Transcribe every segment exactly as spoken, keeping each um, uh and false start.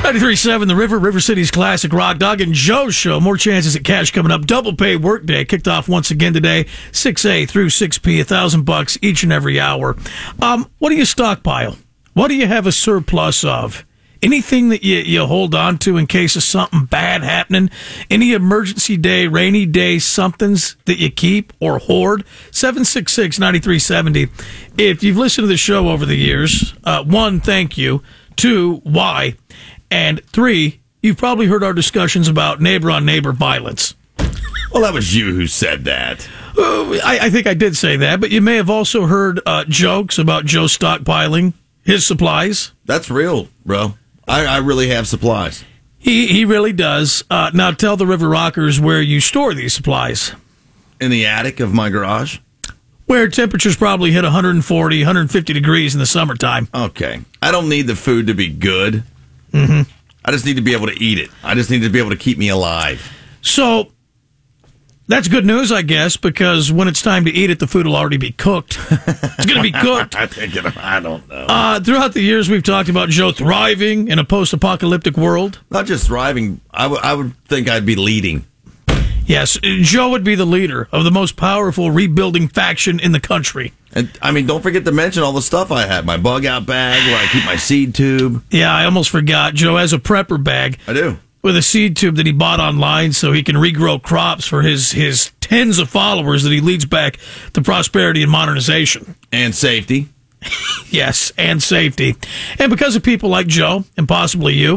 ninety-three point seven The River, River City's classic rock. Dog and Joe's show. More chances at cash coming up. Double pay workday kicked off once again today, six A through six P, a thousand bucks each and every hour. Um, what do you stockpile? What do you have a surplus of? Anything that you, you hold on to in case of something bad happening? Any emergency day, rainy day, somethings that you keep or hoard? seven six six, nine three seven zero. If you've listened to the show over the years, uh, one, thank you. Two, why? And three, you've probably heard our discussions about neighbor-on-neighbor violence. Well, that was you who said that. Uh, I, I think I did say that, but you may have also heard uh, jokes about Joe stockpiling his supplies. That's real, bro. I, I really have supplies. He he really does. Uh, now tell the River Rockers where you store these supplies. In the attic of my garage? Where temperatures probably hit one forty, one fifty degrees in the summertime. Okay. I don't need the food to be good. Mm-hmm. I just need to be able to eat it. I just need to be able to keep me alive. So that's good news, I guess, because when it's time to eat it, the food will already be cooked. It's going to be cooked. I think it, I don't know. Uh, throughout the years, we've talked about Joe thriving in a post-apocalyptic world. Not just thriving. I, w- I would think I'd be leading. Yes, Joe would be the leader of the most powerful rebuilding faction in the country. And I mean, don't forget to mention all the stuff I have. My bug out bag where I keep my seed tube. Yeah, I almost forgot. Joe has a prepper bag. I do. With a seed tube that he bought online so he can regrow crops for his, his tens of followers that he leads back to prosperity and modernization. And safety. Yes, and safety. And because of people like Joe, and possibly you,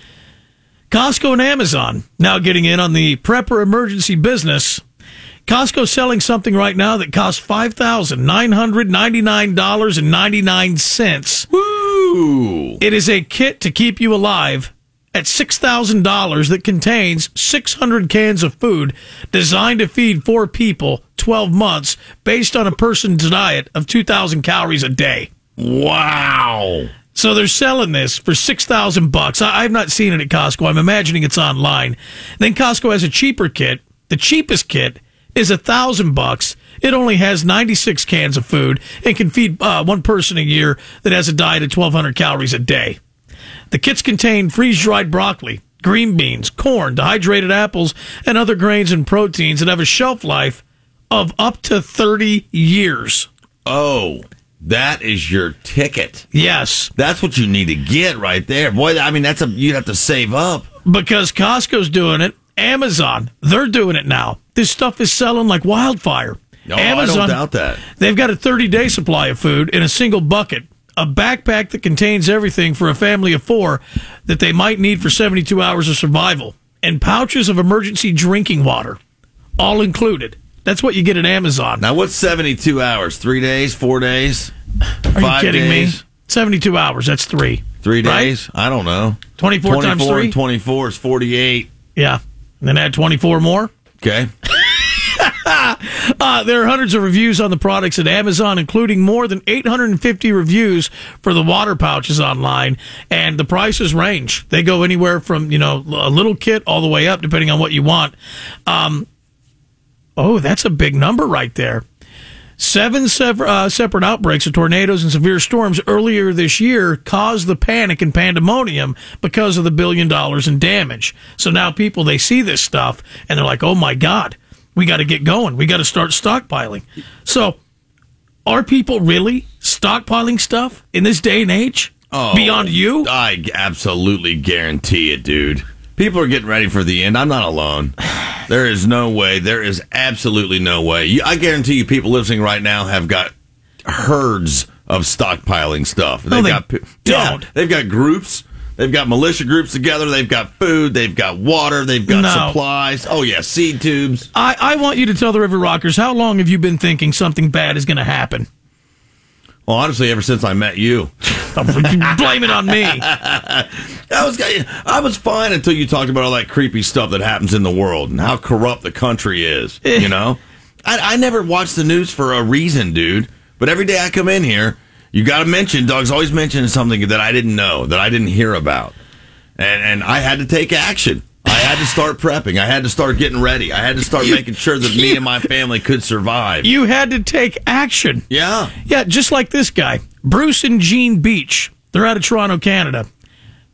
Costco and Amazon now getting in on the prepper emergency business. Costco's selling something right now that costs five thousand nine hundred ninety-nine dollars and ninety-nine cents. Woo! It is a kit to keep you alive at six thousand dollars that contains six hundred cans of food designed to feed four people twelve months based on a person's diet of two thousand calories a day. Wow. So they're selling this for six thousand bucks. I've not seen it at Costco. I'm imagining it's online. Then Costco has a cheaper kit. The cheapest kit is a thousand bucks. It only has ninety-six cans of food and can feed uh, one person a year that has a diet of twelve hundred calories a day. The kits contain freeze-dried broccoli, green beans, corn, dehydrated apples, and other grains and proteins that have a shelf life of up to thirty years. Oh, that is your ticket. Yes. That's what you need to get right there. Boy, I mean, that's a you'd have to save up. Because Costco's doing it. Amazon, they're doing it now. This stuff is selling like wildfire. No, Amazon, I don't doubt that. They've got a thirty-day supply of food in a single bucket. A backpack that contains everything for a family of four that they might need for seventy-two hours of survival. And pouches of emergency drinking water. All included. That's what you get at Amazon. Now, what's seventy-two hours? Three days? Four days? Are Five you kidding days? me? seventy-two hours. That's three. Three Right? days? I don't know. twenty-four, twenty-four times three? and twenty-four is forty-eight. Yeah. And then add twenty-four more. Okay. Uh, there are hundreds of reviews on the products at Amazon, including more than eight hundred fifty reviews for the water pouches online. And the prices range. They go anywhere from, you know, a little kit all the way up, depending on what you want. Um, oh, that's a big number right there. Seven sever, uh, separate outbreaks of tornadoes and severe storms earlier this year caused the panic and pandemonium because of the billion dollars in damage. So now people, they see this stuff and they're like, oh my God, we got to get going. We got to start stockpiling. So are people really stockpiling stuff in this day and age? Oh, beyond you? I absolutely guarantee it, dude. People are getting ready for the end. I'm not alone. There is no way. There is absolutely no way. You, I guarantee you people listening right now have got herds of stockpiling stuff. They've no, they got, don't. Yeah, they've got groups. They've got militia groups together. They've got food. They've got water. They've got No. supplies. Oh, yeah, seed tubes. I, I want you to tell the River Rockers, how long have you been thinking something bad is going to happen? Well, honestly, ever since I met you. Blame it on me. I was I was fine until you talked about all that creepy stuff that happens in the world and how corrupt the country is. You know, I, I never watch the news for a reason, dude. But every day I come in here, you got to mention. Doug's always mentioning something that I didn't know, that I didn't hear about, and and I had to take action. I had to start prepping. I had to start getting ready. I had to start making sure that me and my family could survive. You had to take action. Yeah. Yeah, just like this guy, Bruce and Jean Beach. They're out of Toronto, Canada.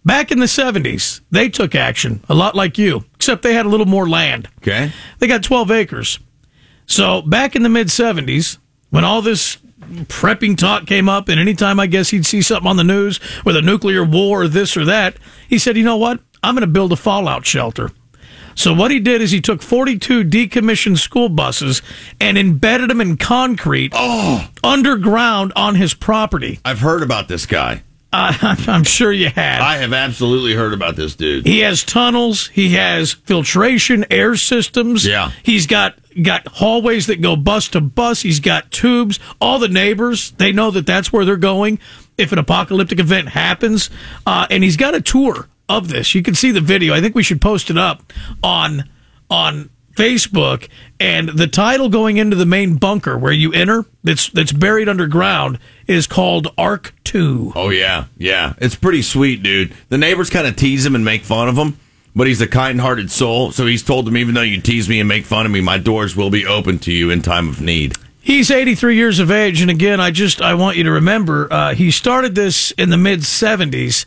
Back in the seventies, they took action, a lot like you, except they had a little more land. Okay. They got twelve acres. So back in the mid-seventies, when all this prepping talk came up, and anytime I guess he'd see something on the news with a nuclear war or this or that, he said, you know what? I'm going to build a fallout shelter. So what he did is he took forty-two decommissioned school buses and embedded them in concrete oh. underground on his property. I've heard about this guy. Uh, I'm sure you had. I have absolutely heard about this dude. He has tunnels. He has filtration, air systems. Yeah. He's got got hallways that go bus to bus. He's got tubes. All the neighbors, they know that that's where they're going if an apocalyptic event happens. Uh, and he's got a tour of this. You can see the video. I think we should post it up on on Facebook. And the title going into the main bunker where you enter, that's that's buried underground, is called Ark two. Oh, yeah. Yeah. It's pretty sweet, dude. The neighbors kind of tease him and make fun of him, but he's a kind-hearted soul. So he's told them, even though you tease me and make fun of me, my doors will be open to you in time of need. He's eighty-three years of age. And again, I just I want you to remember, uh, he started this in the mid-seventies.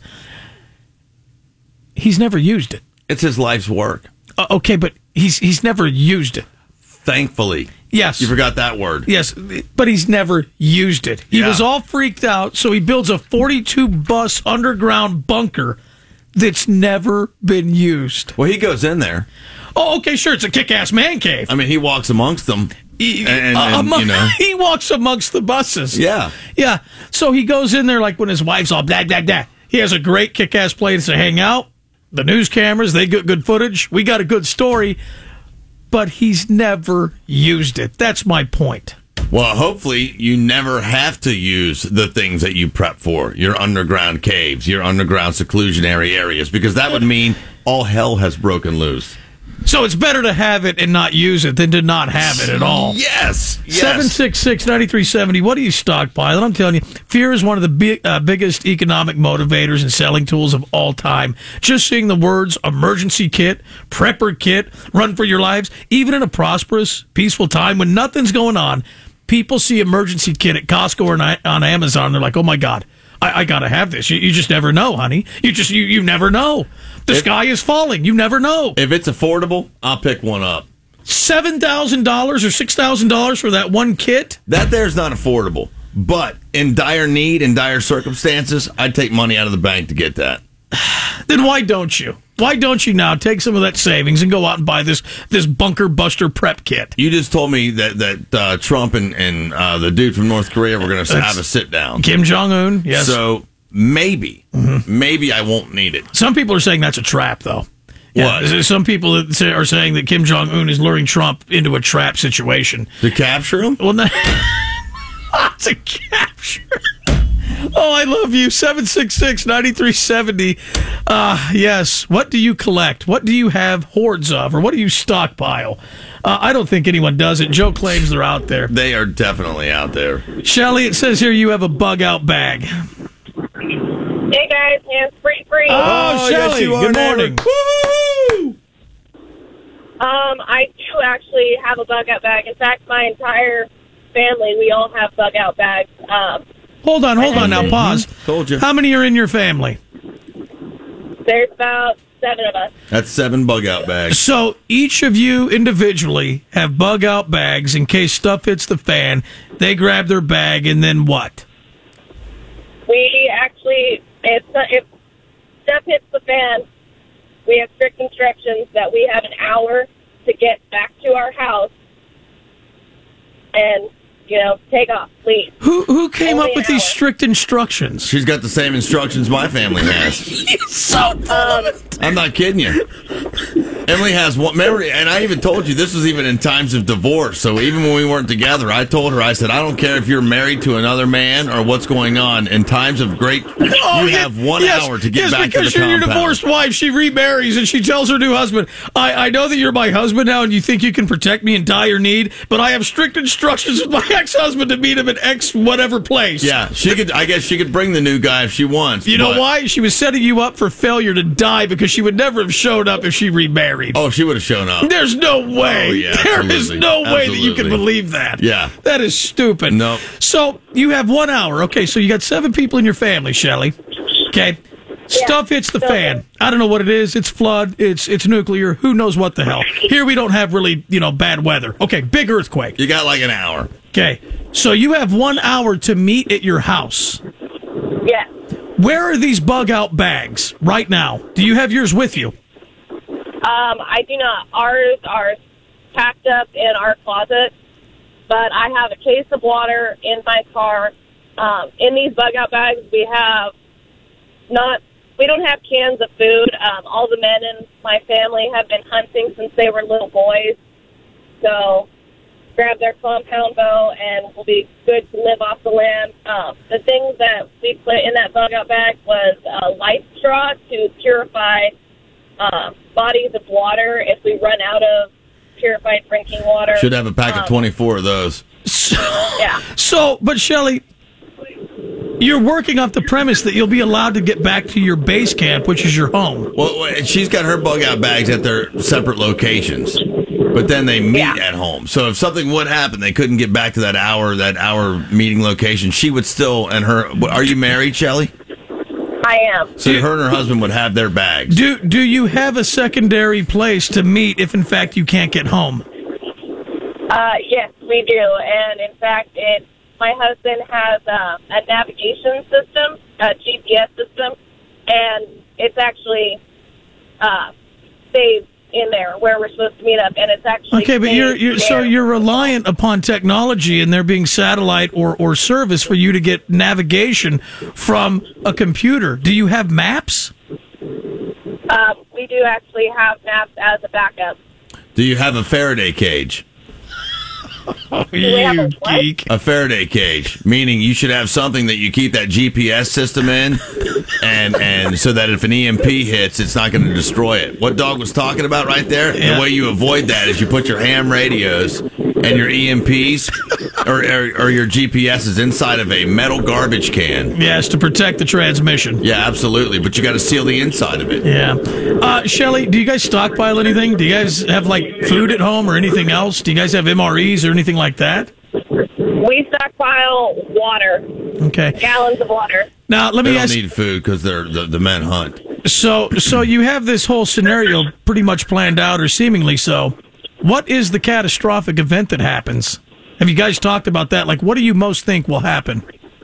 He's never used it. It's his life's work. Uh, okay, but he's he's never used it. Thankfully. Yes. You forgot that word. Yes, but he's never used it. He Yeah. was all freaked out, so he builds a forty-two bus underground bunker that's never been used. Well, he goes in there. Oh, okay, sure, it's a kick-ass man cave. I mean, he walks amongst them. He, and, uh, and, among- you know. he walks amongst the buses. Yeah. Yeah. So he goes in there like when his wife's all blah, blah, blah. He has a great kick-ass place to hang out. The news cameras, they get good footage. We got a good story. But he's never used it. That's my point. Well, hopefully you never have to use the things that you prep for, your underground caves, your underground seclusionary areas, because that would mean all hell has broken loose. So it's better to have it and not use it than to not have it at all. Yes. yes. seven six six, nine three seven zero. What do you stockpile? I'm telling you, fear is one of the big, uh, biggest economic motivators and selling tools of all time. Just seeing the words emergency kit, prepper kit, run for your lives, even in a prosperous, peaceful time when nothing's going on, people see emergency kit at Costco or on, on Amazon. They're like, oh my God, I, I got to have this. You, you just never know, honey. You just, you, you never know. The if, sky is falling. You never know. If it's affordable, I'll pick one up. seven thousand dollars or six thousand dollars for that one kit? That there's not affordable. But in dire need, in dire circumstances, I'd take money out of the bank to get that. Then why don't you? Why don't you now take some of that savings and go out and buy this this bunker buster prep kit? You just told me that, that uh, Trump and, and uh, the dude from North Korea were going to have a sit down. Kim Jong-un, yes. So maybe, mm-hmm. maybe I won't need it. Some people are saying that's a trap, though. Yeah, What? some people are saying that Kim Jong-un is luring Trump into a trap situation. To capture him? Well, not it's a capture. Oh, I love you. seven six six, nine three seven zero. Uh, yes. What do you collect? What do you have hordes of? Or what do you stockpile? Uh, I don't think anyone does it. Joe claims they're out there. They are definitely out there. Shelly, it says here you have a bug out bag. Hey guys, hands free free. Oh, Oh, Shelly, yes, you are, good neighbor. morning. Woo! Um, I do actually have a bug out bag. In fact, my entire family, we all have bug out bags. Um, Hold on, hold on now. Pause. Told you. How many are in your family? there's about seven of us. That's seven bug out bags. So each of you individually have bug out bags in case stuff hits the fan. They grab their bag and then what? We actually, if, if stuff hits the fan, we have strict instructions that we have an hour to get back to our house and, you know, take off, please. Who who came Only up with an these hour. strict instructions? She's got the same instructions my family has. So Um, I'm not kidding you. Emily has one memory, and I even told you this was even in times of divorce. So even when we weren't together, I told her, I said, I don't care if you're married to another man or what's going on. In times of great, Oh, you yeah, have one yes, hour to get yes, back to the because you're compound. your divorced wife. She remarries and she tells her new husband, I, I know that you're my husband now and you think you can protect me in dire need, but I have strict instructions with my ex-husband to meet him at X whatever place. Yeah, she could. I guess she could bring the new guy if she wants. You know but- why? She was setting you up for failure to die because she would never have showed up if she remarried. Oh, she would have shown up. There's no way. Oh, yeah, there is absolutely. no way that you can Absolutely. believe that. Yeah. That is stupid. No. So you have one hour. Okay, so you got seven people in your family, Shelley. Okay. Stuff hits the So- fan. I don't know what it is. It's flood. It's it's nuclear. Who knows what the hell? Here we don't have really, you know, bad weather. Okay, big earthquake. You got like an hour. Okay, so you have one hour to meet at your house. Yeah. Where are these bug out bags right now? Do you have yours with you? Um, I do not. Ours are packed up in our closet, but I have a case of water in my car. Um, in these bug out bags, we have not. We don't have cans of food. Um, all the men in my family have been hunting since they were little boys, so grab their compound bow and we'll be good to live off the land. Um, the things that we put in that bug out bag was a life straw to purify uh, bodies of water if we run out of purified drinking water. Should have a pack Um, of twenty-four of those. So, Yeah. so but Shelley, you're working off the premise that you'll be allowed to get back to your base camp, which is your home. Well, well, she's got her bug out bags at their separate locations, but then they meet Yeah. at home. So if something would happen, they couldn't get back to that hour, that hour meeting location. She would still, and her. Are you married, Shelley? I am. So her and her husband would have their bags. Do do you have a secondary place to meet if, in fact, you can't get home? Uh, yes, we do. And in fact, it, my husband has uh, a navigation system, a G P S system, and it's actually uh, saved in there where we're supposed to meet up. And it's actually Okay, but you're, saved you're so there. you're reliant upon technology and there being satellite or, or service for you to get navigation from a computer. Do you have maps? Um, we do actually have maps as a backup. Do you have a Faraday cage? Oh, we have you a what? geek. A Faraday cage, meaning you should have something that you keep that G P S system in, and and so that if an E M P hits, it's not going to destroy it. What Dog was talking about right there, Yeah. the way you avoid that is you put your ham radios and your E M Ps or, or, or your G P Ss inside of a metal garbage can. Yes, to protect the transmission. Yeah, absolutely, but you got to seal the inside of it. Yeah. Uh, Shelley, do you guys stockpile anything? Do you guys have, like, food at home or anything else? Do you guys have M R Es or anything like that? We stockpile water, Okay. gallons of water. Now, let They me don't ask. need food because they're the, the men hunt. So, so you have this whole scenario pretty much planned out, or seemingly so. What is the catastrophic event that happens? Have you guys talked about that? Like, what do you most think will happen?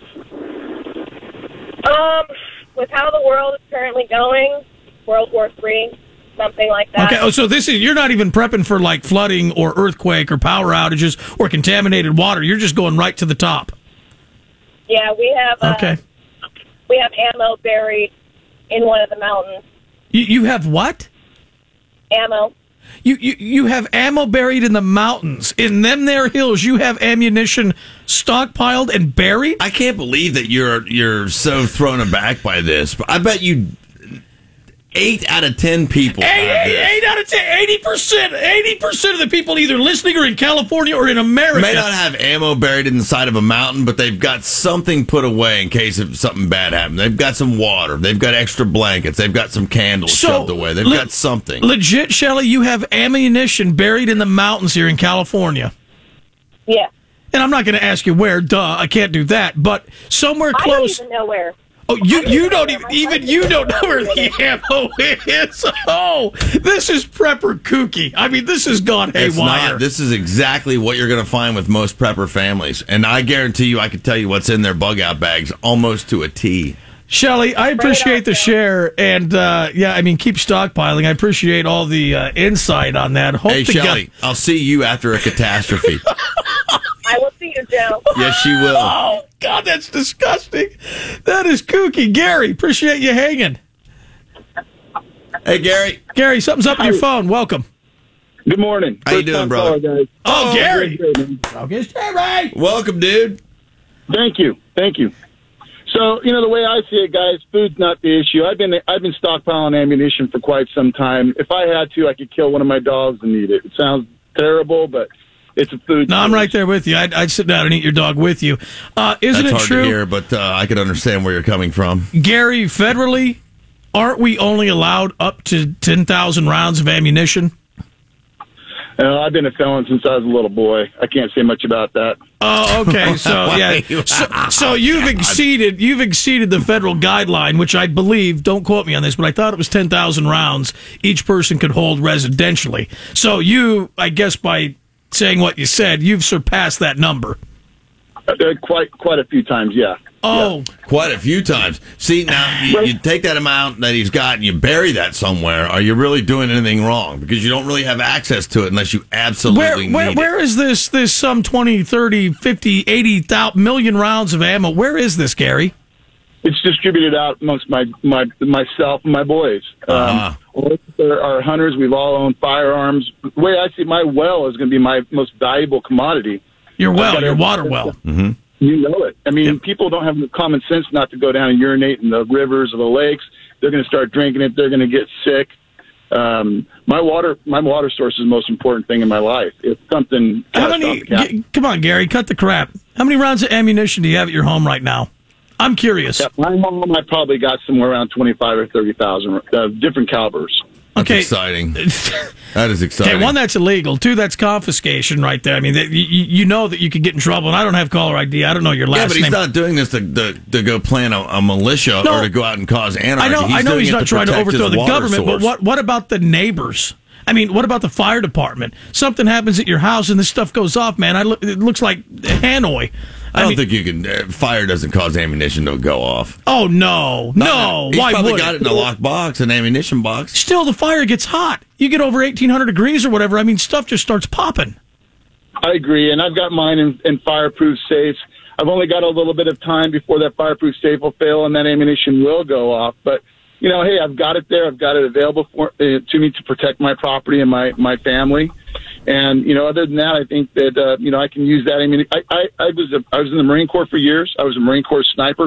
Um, with how the world is currently going, World War Three, something like that. Okay. Oh, so this is you're not even prepping for like flooding or earthquake or power outages or contaminated water. You're just going right to the top. Yeah, we have. Uh, Okay. We have ammo buried in one of the mountains. You you have what? Ammo. You, you you have ammo buried in the mountains. In them there hills, you have ammunition stockpiled and buried? I can't believe that you're you're so thrown aback by this. But I bet you eight out of ten people. Eight, have eight, this. eight out of ten, eighty percent, eighty percent of the people either listening or in California or in America. May not have ammo buried in the side of a mountain, but they've got something put away in case if something bad happens. They've got some water. They've got extra blankets. They've got some candles So, shoved away. They've le- got something. Legit, Shelley, you have ammunition buried in the mountains here in California. Yeah. And I'm not going to ask you where, duh, I can't do that, but somewhere I don't close. even know where. Oh, you don't you even don't know even where my even life you is. don't know where the ammo is. Oh, this is prepper kooky. I mean, this has gone It's haywire. not. This is exactly what you're going to find with most prepper families. And I guarantee you, I can tell you what's in their bug out bags almost to a T. Shelley, I appreciate on, the Shelley. share, and uh, yeah, I mean, keep stockpiling. I appreciate all the uh, insight on that. Hope Hey, to Shelley, God- I'll see you after a catastrophe. I will see you, Joe. Yes, you will. Oh God, that's disgusting. That is kooky. Gary, appreciate you hanging. Hey, Gary. Gary, something's up on your phone. Welcome. Good morning. How you First doing, time brother? caller, guys. Oh, Gary. Great, man. Okay, Gary. Welcome, dude. Thank you. Thank you. So, you know, the way I see it, guys, food's not the issue. I've been I've been stockpiling ammunition for quite some time. If I had to, I could kill one of my dogs and eat it. It sounds terrible, but it's a food. No, I'm source. right there with you. I'd, I'd sit down and eat your dog with you. Uh, isn't That's it hard true, to hear, but uh, I can understand where you're coming from. Gary? Federally, aren't we only allowed up to ten thousand rounds of ammunition? Uh, I've been a felon since I was a little boy. I can't say much about that. Oh, okay. So yeah, so, so you've exceeded you've exceeded the federal guideline, which I believe. Don't quote me on this, but I thought it was ten thousand rounds each person could hold residentially. So you, I guess, by saying what you said, you've surpassed that number. Uh, quite quite a few times, yeah. Oh, yeah. Quite a few times. See, now you, you take that amount that he's got and you bury that somewhere. Are you really doing anything wrong? Because you don't really have access to it unless you absolutely where need where, it. where is this this some twenty, thirty, fifty, eighty thousand million rounds of ammo? Where is this, Gary? It's distributed out amongst my, my myself and my boys. Uh-huh. Um, there are hunters. We've all owned firearms. The way I see it, my well is going to be my most valuable commodity. Your well, your water well. Mm-hmm. You know it. I mean, Yep. people don't have the common sense not to go down and urinate in the rivers or the lakes. They're going to start drinking it. They're going to get sick. Um, my water, my water source is the most important thing in my life. If something, How many? catastrophic happens- G- come on, Gary, cut the crap. How many rounds of ammunition do you have at your home right now? I'm curious. At my home, I probably got somewhere around twenty-five or thirty thousand uh, different calibers. That's Okay. exciting. That is exciting. Okay, one, that's illegal. Two, that's confiscation right there. I mean, that, you, you know that you could get in trouble, and I don't have caller I D. I don't know your last yeah, but he's name. not doing this to, to, to go plan a, a militia No. or to go out and cause anarchy. I know, he's I know doing he's it not to trying to protect his overthrow the water government, source. but what what about the neighbors? I mean, what about the fire department? Something happens at your house and this stuff goes off, man. I look, it looks like Hanoi. I don't mean, think you can. Uh, fire doesn't cause ammunition to go off. Oh no, no! He's Why probably would got it in a locked box, an ammunition box. Still, the fire gets hot. You get over eighteen hundred degrees or whatever. I mean, stuff just starts popping. I agree, and I've got mine in, in fireproof safes. I've only got a little bit of time before that fireproof safe will fail and that ammunition will go off. But you know, hey, I've got it there. I've got it available for uh, to me to protect my property and my my family. And you know, other than that, I think that uh, you know I can use that. I mean, I I, I was a, I was in the Marine Corps for years. I was a Marine Corps sniper.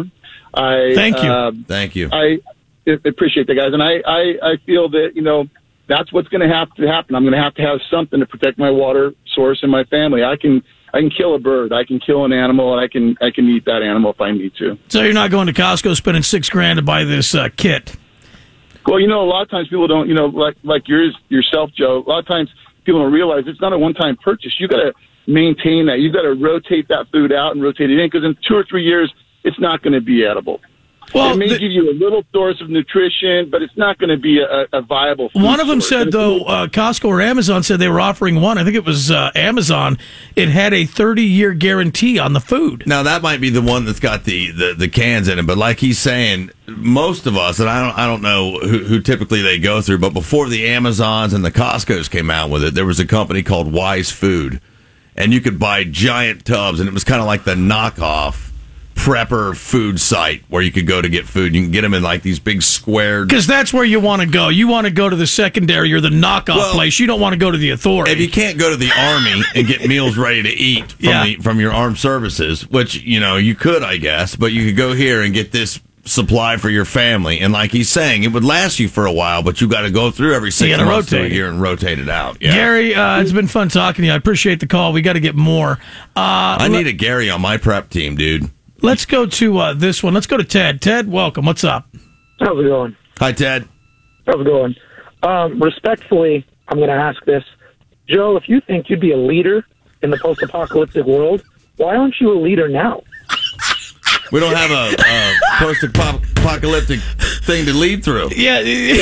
I Thank you. Uh, Thank you. I appreciate that, guys, and I I, I feel that you know that's what's going to have to happen. I'm going to have to have something to protect my water source and my family. I can I can kill a bird. I can kill an animal, and I can I can eat that animal if I need to. So you're not going to Costco spending six grand to buy this uh, kit. Well, you know, a lot of times people don't, you know, like like yours yourself, Joe. A lot of times people don't realize it's not a one-time purchase. You got to maintain that. You got to rotate that food out and rotate it in because in two or three years, it's not going to be edible. Well, it may the- give you a little source of nutrition, but it's not going to be a, a viable food One of them source. said, And though, uh, Costco or Amazon said they were offering one. I think it was uh, Amazon. It had a thirty-year guarantee on the food. Now that might be the one that's got the, the, the cans in it, but like he's saying, most of us, and I don't I don't know who, who typically they go through, but before the Amazons and the Costco's came out with it, there was a company called Wise Food, and you could buy giant tubs, and it was kind of like the knockoff prepper food site where you could go to get food. You can get them in like these big squared. Because that's where you want to go. You want to go to the secondary or the knockoff Well, place. You don't want to go to the authority. If you can't go to the army and get meals ready to eat from Yeah. the from your armed services, which you know you could, I guess, but you could go here and get this supply for your family. And like he's saying, it would last you for a while, but you got to go through every six gotta months to a rotate it. year and rotate it out. Yeah. Gary, uh, it's been fun talking to you. I appreciate the call. We got to get more. Uh, I need a Gary on my prep team, dude. Let's go to uh, this one. Let's go to Ted. Ted, welcome. What's up? How's it going? Hi, Ted. How's it going? Um, respectfully, I'm going to ask this. Joe, if you think you'd be a leader in the post-apocalyptic world, why aren't you a leader now? We don't have a, a post-apocalyptic thing to lead through. Yeah.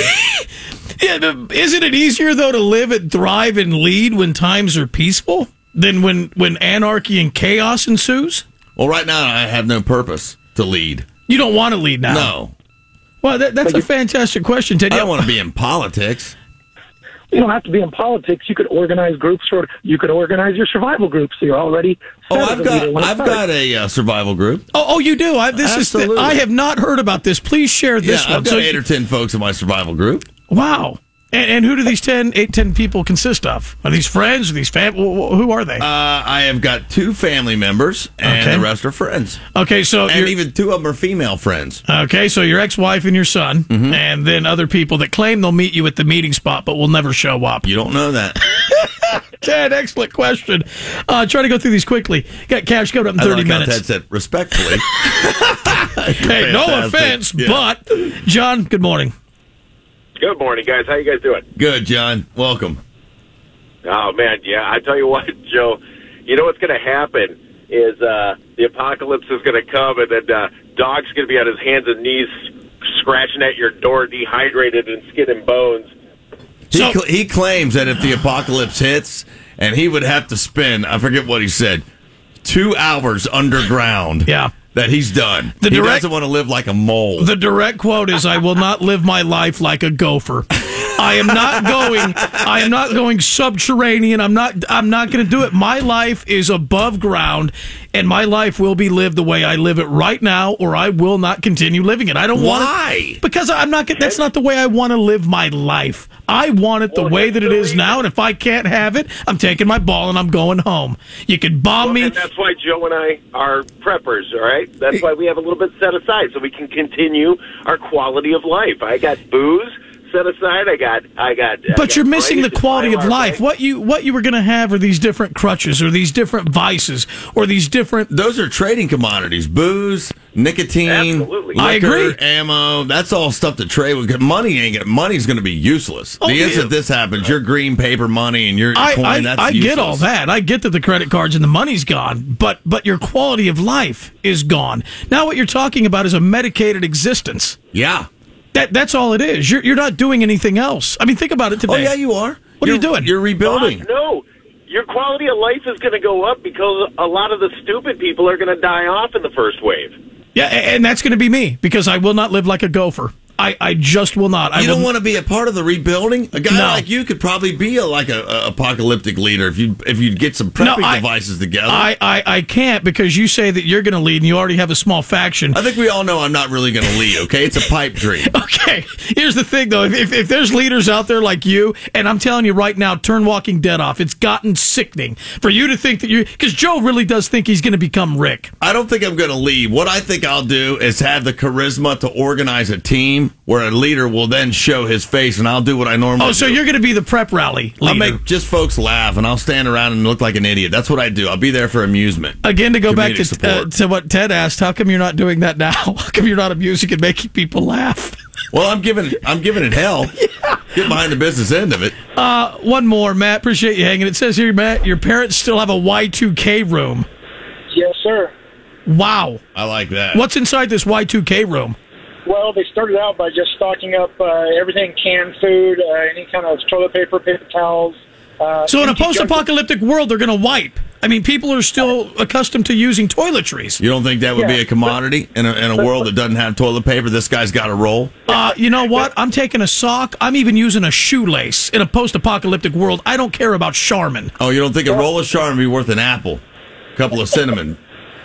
yeah. but Isn't it easier, though, to live and thrive and lead when times are peaceful than when, when anarchy and chaos ensues? Well, right now I have no purpose to lead. You don't want to lead now. No. Well, that, that's a fantastic question, Ted. I Yeah, don't want to be in politics. You don't have to be in politics. You could organize groups, or you could organize your survival group, so you're already Oh, set as I've a got leader when it I've starts. got a uh, survival group. Oh, oh, you do. I, this Absolutely. is. I have not heard about this. Please share this yeah, one. I've got So eight you- or ten folks in my survival group. wow. And, and who do these ten, eight, ten people consist of? Are these friends? Are these fam? wh- wh- Who are they? Uh, I have got two family members, and Okay. the rest are friends. okay, so And you're, even two of them are female friends. okay, so your ex-wife and your son, Mm-hmm. and then other people that claim they'll meet you at the meeting spot, but will never show up. You don't know that. Ted, excellent question. Uh, try to go through these quickly. Got cash coming up in I thirty like how minutes. Ted said respectfully. Hey, no Fantastic. offense, Yeah. but John, good morning. Good morning, guys. How you guys doing? Good, John. Welcome. Oh, man, yeah. I tell you what, Joe, you know what's going to happen is uh, the apocalypse is going to come, and then uh, Dog's going to be on his hands and knees scratching at your door, dehydrated and skin and bones. He, So- cl- he claims that if the apocalypse hits, and he would have to spend, I forget what he said, two hours underground. Yeah. That he's done. The he direct- doesn't want to live like a mole. The direct quote is, "I will not live my life like a gopher. I am not going. I am not going subterranean. I'm not. I'm not going to do it. My life is above ground, and my life will be lived the way I live it right now, or I will not continue living it. I don't want Why? it because I'm not. That's not the way I want to live my life. I want it the Well, way that it here's is the now, and if I can't have it, I'm taking my ball and I'm going home. You can bomb me. And that's why Joe and I are preppers, all right? That's why we have a little bit set aside so we can continue our quality of life. I got booze set aside. I got, I got. I But got you're missing the Braves, quality of Mylar, life. right? What you what you were going to have are these different crutches, or these different vices, or these different. Those are trading commodities: booze, nicotine, Absolutely. liquor, I agree. ammo. That's all stuff to trade with. Money ain't gonna, money's going to be useless. Oh, the yeah. instant this happens, your green paper money and your I, coin. I, that's I useless. get all that. I get that the credit cards and the money's gone, but but your quality of life is gone. Now what you're talking about is a medicated existence. Yeah. That that's all it is. You're you're not doing anything else. I mean, think about it today. Oh yeah, you are. What are you You're- doing? You're rebuilding. Fuck, no. Your quality of life is going to go up because a lot of the stupid people are going to die off in the first wave. Yeah, a- and that's going to be me because I will not live like a gopher. I, I just will not. I You will, don't want to be a part of the rebuilding. A guy No. like you could probably be a, like a, a apocalyptic leader if you if you get some prepping I- devices together. I, I, I can't because you say that you're going to lead and you already have a small faction. I think we all know I'm not really going to lead. Okay, it's a pipe dream. Okay, here's the thing though. If, if, if there's leaders out there like you, and I'm telling you right now, turn Walking Dead off. It's gotten sickening for you to think that you, because Joe really does think he's going to become Rick. I don't think I'm going to lead. What I think I'll do is have the charisma to organize a team where a leader will then show his face, and I'll do what I normally Oh, so do. you're going to be the prep rally leader. I'll make just folks laugh, and I'll stand around and look like an idiot. That's what I do. I'll be there for amusement. Again, to go back Community to uh, support. to what Ted asked, how come you're not doing that now? How come you're not amusing and making people laugh? Well, I'm giving I'm giving it hell. Get behind the business end of it. Uh, one more, Matt. Appreciate you hanging. It says here, Matt, your parents still have a Y two K room. Yes, sir. Wow. I like that. What's inside this Y two K room? Well, they started out by just stocking up uh, everything, canned food, uh, any kind of toilet paper, paper towels. Uh, So in a empty jugs of- post-apocalyptic world, they're going to wipe. I mean, people are still accustomed to using toiletries. You don't think that would be Yeah. a commodity in a, in a world that doesn't have toilet paper? This guy's got a roll. Uh, you know what? I'm taking a sock. I'm even using a shoelace in a post-apocalyptic world. I don't care about Charmin. Oh, you don't think a roll of Charmin would be worth an apple? A couple of cinnamon.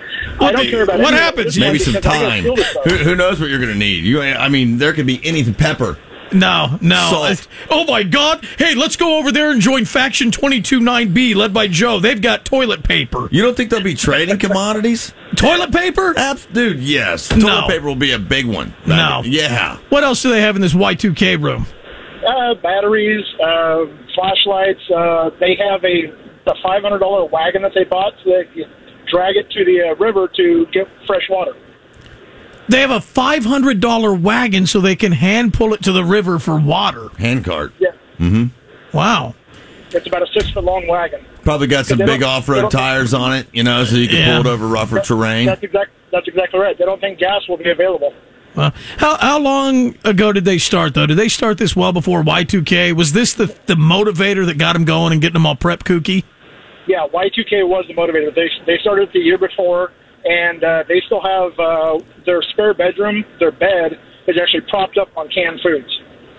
I don't care about What any of happens? this Maybe because some I gotta thyme. steal this stuff. Who, who knows what you're going to need? You, I mean, there could be anything. Pepper. No, no. Salt. Oh my God! Hey, let's go over there and join Faction twenty-two nine B, led by Joe. They've got toilet paper. You don't think they'll be trading commodities? Toilet paper? Abs- Dude, yes. Toilet No. paper will be a big one. No. Yeah. What else do they have in this Y two K room? Uh, batteries, uh, flashlights. Uh, they have a the five hundred dollar wagon that they bought, so they can drag it to the uh, river to get fresh water. They have a five hundred dollar wagon so they can hand pull it to the river for water. Hand cart. Yeah, Wow. it's about a six foot long wagon. Probably got some They big don't- off they road don't- tires on it, you know, so you can Yeah. pull it over rougher terrain. That's exact. That's exactly right. They don't think gas will be available. Well, how how long ago did they start though? Did they start this well before Y two K? Was this the the motivator that got them going and getting them all prep kooky? Yeah, Y two K was the motivator. They they started the year before, and uh, they still have uh, their spare bedroom. Their bed is actually propped up on canned foods.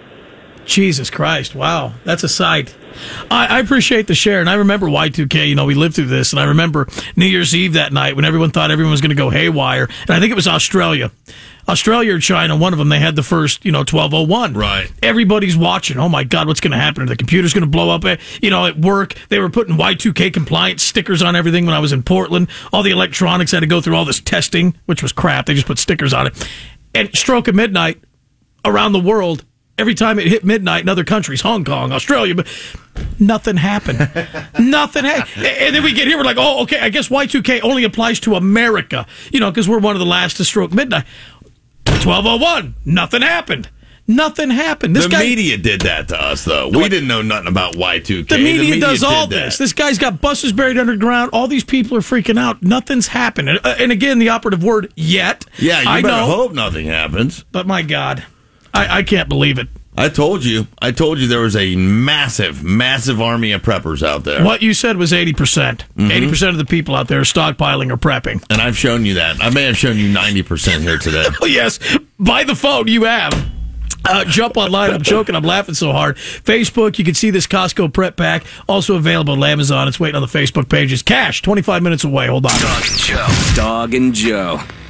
Jesus Christ! Wow, that's a sight. I, I appreciate the share, and I remember Y two K. You know, we lived through this, and I remember New Year's Eve that night when everyone thought everyone was going to go haywire, and I think it was Australia. Australia or China, one of them, they had the first, you know, twelve oh one. Right. Everybody's watching. Oh, my God, what's going to happen? The computer's going to blow up. You know, at work, they were putting Y two K compliant stickers on everything when I was in Portland. All the electronics had to go through all this testing, which was crap. They just put stickers on it. And stroke of midnight, around the world, every time it hit midnight in other countries, Hong Kong, Australia, but nothing happened. Nothing happened. And then we get here, we're like, oh, okay, I guess Y two K only applies to America, you know, because we're one of the last to stroke midnight. twelve oh one, nothing happened. Nothing happened. This the guy, media did that to us, though. We didn't know nothing about Y two K. The media, the media does all did this. That. This guy's got buses buried underground. All these people are freaking out. Nothing's happened. And, uh, and again, the operative word, yet. Yeah, you I better know, hope nothing happens. But my God, I, I can't believe it. I told you. I told you there was a massive, massive army of preppers out there. What you said was eighty percent. Mm-hmm. eighty percent of the people out there are stockpiling or prepping. And I've shown you that. I may have shown you ninety percent here today. Oh, yes. By the phone, you have. Uh, jump online. I'm joking. I'm laughing so hard. Facebook, you can see this Costco prep pack. Also available on Amazon. It's waiting on the Facebook pages. Cash, twenty-five minutes away. Hold on. Dog and Joe. Dog and Joe.